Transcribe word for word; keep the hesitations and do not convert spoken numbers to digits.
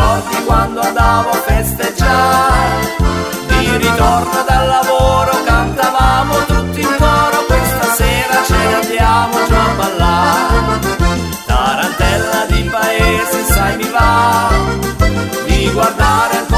ricordi quando andavo a festeggiare? Di ritorno dal lavoro cantavamo tutti in coro, questa sera ce ne andiamo giù a ballare. Tarantella di paese, sai mi va di guardare